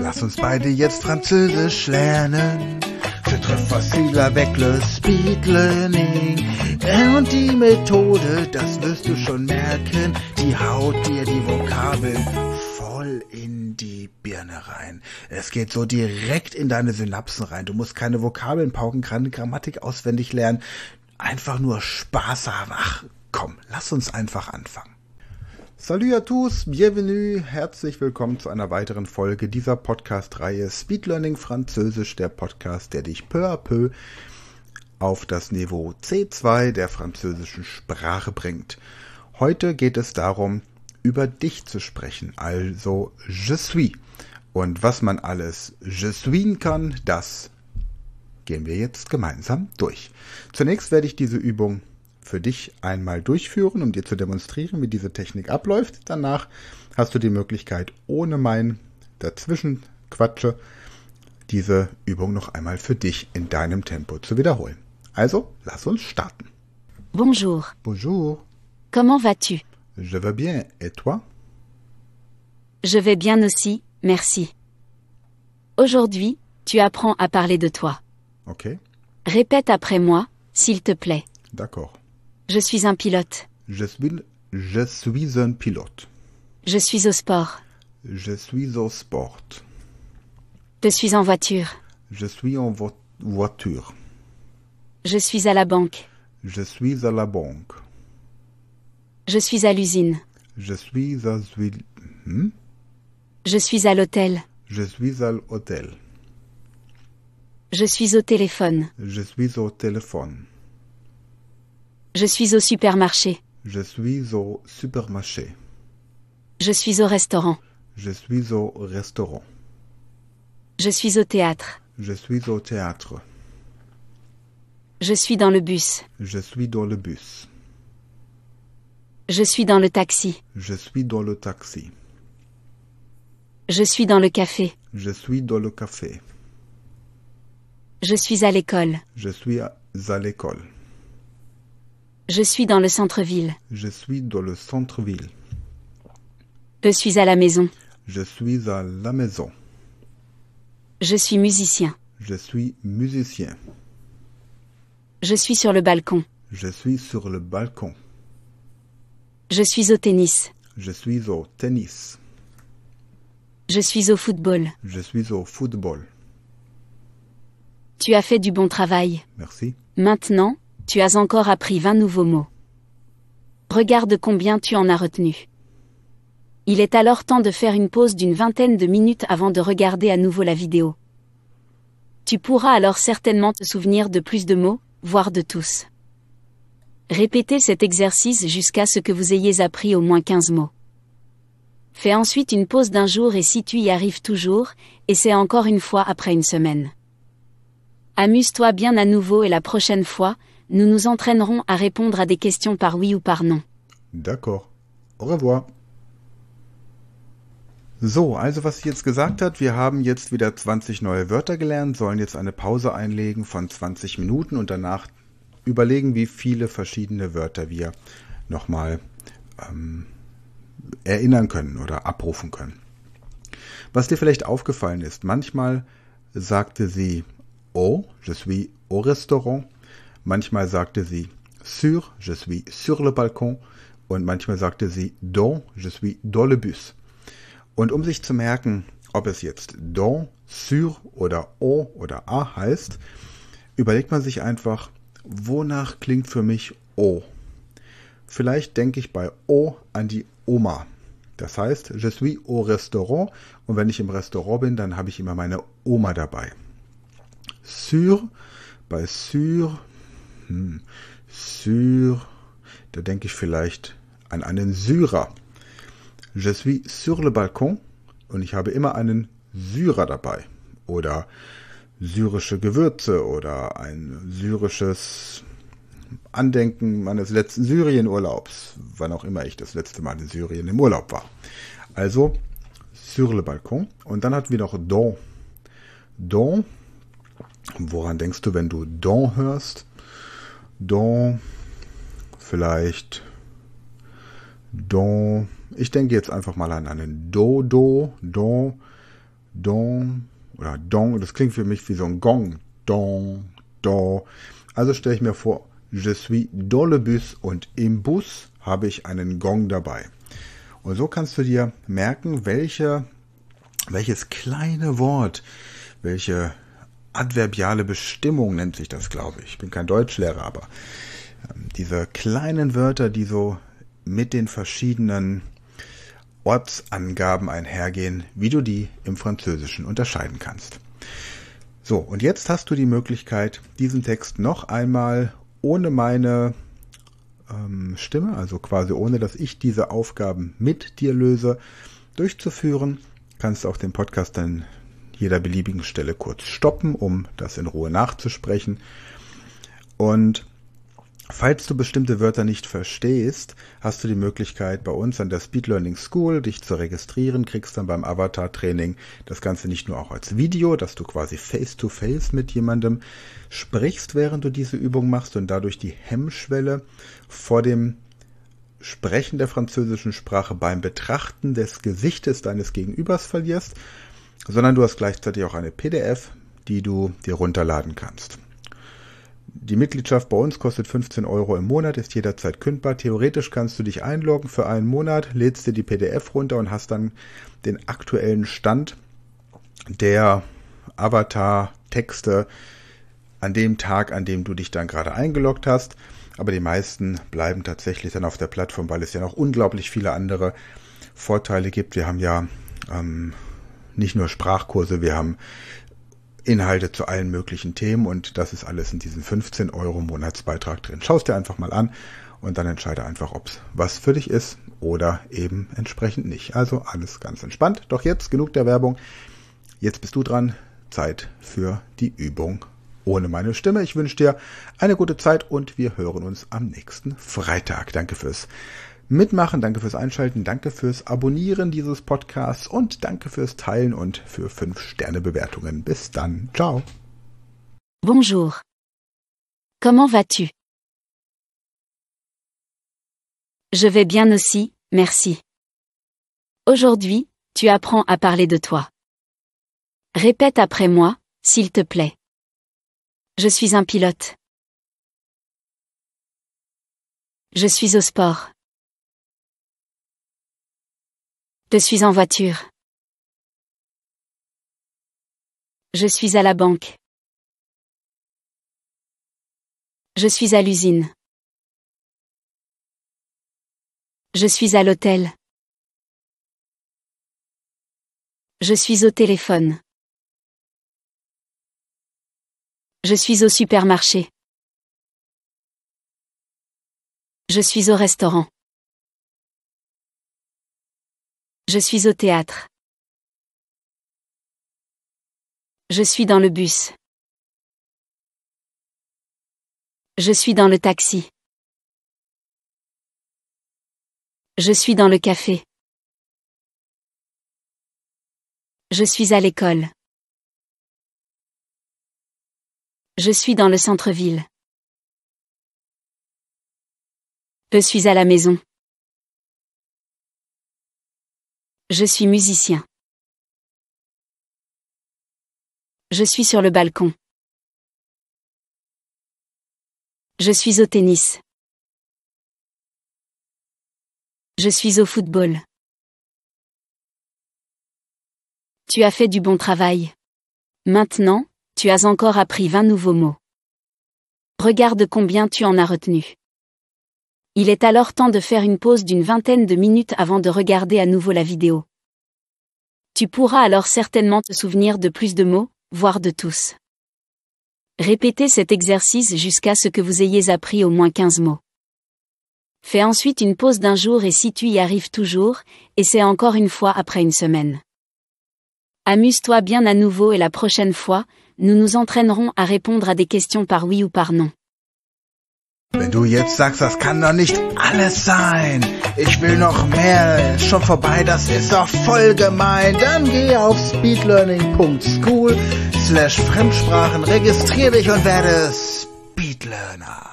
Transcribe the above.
Lass uns beide jetzt Französisch lernen. C'est très facile avec le Speed Learning. Und die Methode, das wirst du schon merken, die haut dir die Vokabeln voll in die Birne rein. Es geht so direkt in deine Synapsen rein. Du musst keine Vokabeln pauken, keine Grammatik auswendig lernen. Einfach nur Spaß haben. Ach, komm, lass uns einfach anfangen. Salut à tous, bienvenue, herzlich willkommen zu einer weiteren Folge dieser Podcast-Reihe Speed Learning Französisch, der Podcast, der dich peu à peu auf das Niveau C2 der französischen Sprache bringt. Heute geht es darum, über dich zu sprechen, also je suis. Und was man alles je suis kann, das gehen wir jetzt gemeinsam durch. Zunächst werde ich diese Übung für dich einmal durchführen, um dir zu demonstrieren, wie diese Technik abläuft. Danach hast du die Möglichkeit, ohne mein Dazwischenquatsche, diese Übung noch einmal für dich in deinem Tempo zu wiederholen. Also, lass uns starten. Bonjour. Bonjour. Comment vas-tu? Je vais bien, et toi? Je vais bien aussi, merci. Aujourd'hui, tu apprends à parler de toi. Okay, Répète après moi, s'il te plaît. d'accord. Je suis un pilote. Je suis un pilote. Je suis au sport. Je suis au sport. Je suis en voiture. Je suis en voiture. Je suis à la banque. Je suis à la banque. Je suis à l'usine. Je suis à Je suis à l'hôtel. Je suis à l'hôtel. Je suis au téléphone. Je suis au téléphone. Je suis au supermarché. Je suis au supermarché. Je suis au restaurant. Je suis au restaurant. Je suis au théâtre. Je suis au théâtre. Je suis dans le bus. Je suis dans le bus. Je suis dans le taxi. Je suis dans le taxi. Je suis dans le café. Je suis dans le café. Je suis à l'école. Je suis à l'école. Je suis dans le centre-ville. Je suis dans le centre-ville. Je suis à la maison. Je suis à la maison. Je suis musicien. Je suis musicien. Je suis sur le balcon. Je suis sur le balcon. Je suis au tennis. Je suis au tennis. Je suis au football. Je suis au football. Tu as fait du bon travail. Merci. Maintenant, tu as encore appris 20 nouveaux mots. Regarde combien tu en as retenu. Il est alors temps de faire une pause d'une vingtaine de minutes avant de regarder à nouveau la vidéo. Tu pourras alors certainement te souvenir de plus de mots, voire de tous. Répétez cet exercice jusqu'à ce que vous ayez appris au moins 15 mots. Fais ensuite une pause d'un jour et si tu y arrives toujours, essaie encore une fois après une semaine. Amuse-toi bien à nouveau et la prochaine fois, nous nous entraînerons à répondre à des questions par oui ou par non. D'accord. Au revoir. So, also was sie jetzt gesagt hat, wir haben jetzt wieder 20 neue Wörter gelernt, sollen jetzt eine Pause einlegen von 20 Minuten und danach überlegen, wie viele verschiedene Wörter wir nochmal erinnern können oder abrufen können. Was dir vielleicht aufgefallen ist, manchmal sagte sie au, je suis au restaurant, manchmal sagte sie sur, je suis sur le balcon und manchmal sagte sie dans, je suis dans le bus. Und um sich zu merken, ob es jetzt dans, sur oder au oder a heißt, überlegt man sich einfach, wonach klingt für mich o. Vielleicht denke ich bei o an die Oma. Das heißt, je suis au restaurant und wenn ich im Restaurant bin, dann habe ich immer meine Oma dabei. Sur, bei sur, da denke ich vielleicht an einen Syrer. Je suis sur le balcon und ich habe immer einen Syrer dabei. Oder syrische Gewürze oder ein syrisches Andenken meines letzten Syrienurlaubs, wann auch immer ich das letzte Mal in Syrien im Urlaub war. Also sur le balcon. Und dann hatten wir noch dans. Dans. Woran denkst du, wenn du dans hörst? Dans. Vielleicht dans. Ich denke jetzt einfach mal an einen Dodo, Don Don oder Don. Das klingt für mich wie so ein Gong. Don, Do. Also stelle ich mir vor, je suis dans le bus und im Bus habe ich einen Gong dabei. Und so kannst du dir merken, welches kleine Wort, welche adverbiale Bestimmung nennt sich das, glaube ich. Ich bin kein Deutschlehrer, aber diese kleinen Wörter, die so mit den verschiedenen Ortsangaben einhergehen, wie du die im Französischen unterscheiden kannst. So, und jetzt hast du die Möglichkeit, diesen Text noch einmal ohne meine Stimme, also quasi ohne, dass ich diese Aufgaben mit dir löse, durchzuführen. Kannst auch den Podcast an jeder beliebigen Stelle kurz stoppen, um das in Ruhe nachzusprechen. Und falls du bestimmte Wörter nicht verstehst, hast du die Möglichkeit, bei uns an der Speed Learning School dich zu registrieren, kriegst dann beim Avatar-Training das Ganze nicht nur auch als Video, dass du quasi face-to-face mit jemandem sprichst, während du diese Übung machst und dadurch die Hemmschwelle vor dem Sprechen der französischen Sprache beim Betrachten des Gesichtes deines Gegenübers verlierst, sondern du hast gleichzeitig auch eine PDF, die du dir runterladen kannst. Die Mitgliedschaft bei uns kostet 15 € im Monat, ist jederzeit kündbar. Theoretisch kannst du dich einloggen für einen Monat, lädst dir die PDF runter und hast dann den aktuellen Stand der Avatar-Texte an dem Tag, an dem du dich dann gerade eingeloggt hast. Aber die meisten bleiben tatsächlich dann auf der Plattform, weil es ja noch unglaublich viele andere Vorteile gibt. Wir haben ja nicht nur Sprachkurse, wir haben Inhalte zu allen möglichen Themen und das ist alles in diesem 15 € Monatsbeitrag drin. Schau es dir einfach mal an und dann entscheide einfach, ob es was für dich ist oder eben entsprechend nicht. Also alles ganz entspannt. Doch jetzt genug der Werbung. Jetzt bist du dran. Zeit für die Übung ohne meine Stimme. Ich wünsche dir eine gute Zeit und wir hören uns am nächsten Freitag. Danke fürs Mitmachen, danke fürs Einschalten, danke fürs Abonnieren dieses Podcasts und danke fürs Teilen und für 5-Sterne-Bewertungen. Bis dann. Ciao. Bonjour. Comment vas-tu? Je vais bien aussi, merci. Aujourd'hui, tu apprends à parler de toi. Répète après moi, s'il te plaît. Je suis un pilote. Je suis au sport. Je suis en voiture. Je suis à la banque. Je suis à l'usine. Je suis à l'hôtel. Je suis au téléphone. Je suis au supermarché. Je suis au restaurant. Je suis au théâtre. Je suis dans le bus. Je suis dans le taxi. Je suis dans le café. Je suis à l'école. Je suis dans le centre-ville. Je suis à la maison. Je suis musicien. Je suis sur le balcon. Je suis au tennis. Je suis au football. Tu as fait du bon travail. Maintenant, tu as encore appris 20 nouveaux mots. Regarde combien tu en as retenu. Il est alors temps de faire une pause d'une vingtaine de minutes avant de regarder à nouveau la vidéo. Tu pourras alors certainement te souvenir de plus de mots, voire de tous. Répétez cet exercice jusqu'à ce que vous ayez appris au moins 15 mots. Fais ensuite une pause d'un jour et si tu y arrives toujours, essaie encore une fois après une semaine. Amuse-toi bien à nouveau et la prochaine fois, nous nous entraînerons à répondre à des questions par oui ou par non. Wenn du jetzt sagst, das kann doch nicht alles sein, ich will noch mehr, ist schon vorbei, das ist doch voll gemein, dann geh auf speedlearning.school/Fremdsprachen, registrier dich und werde Speedlearner.